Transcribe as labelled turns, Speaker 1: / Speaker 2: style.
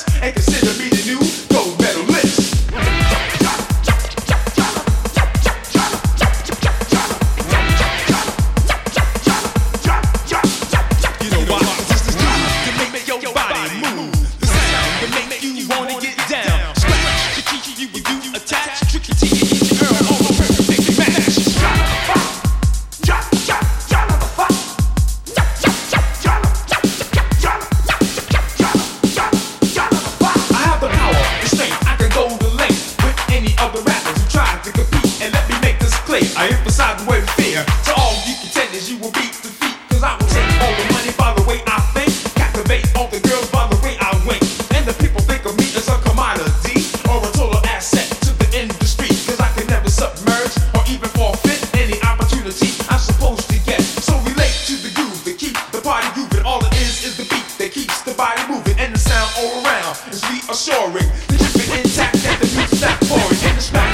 Speaker 1: best and consider me the new gold medalist. You know why? 'Cause this is new to make your body move. The sound to make you wanna get down. Scratch to keep you with you attached. Tricky to you, girl, all the perfect match. I have the power, the strength, I can go the length with any other rappers who try to compete. And let me make this clear, I emphasize the word fear. To all you contenders, you will beat defeat. 'Cause I will take all the money by the way I think, captivate all the girls by the way I wink. And the people think of me as a commodity or a total asset to the industry. 'Cause I can never submerge or even forfeit any opportunity I'm supposed to get. So relate to the groove that keep the party moving. All it is the beat that keeps the body moving. And the sound all around is reassuring to keep it intact and the beat's not pouring. And the smack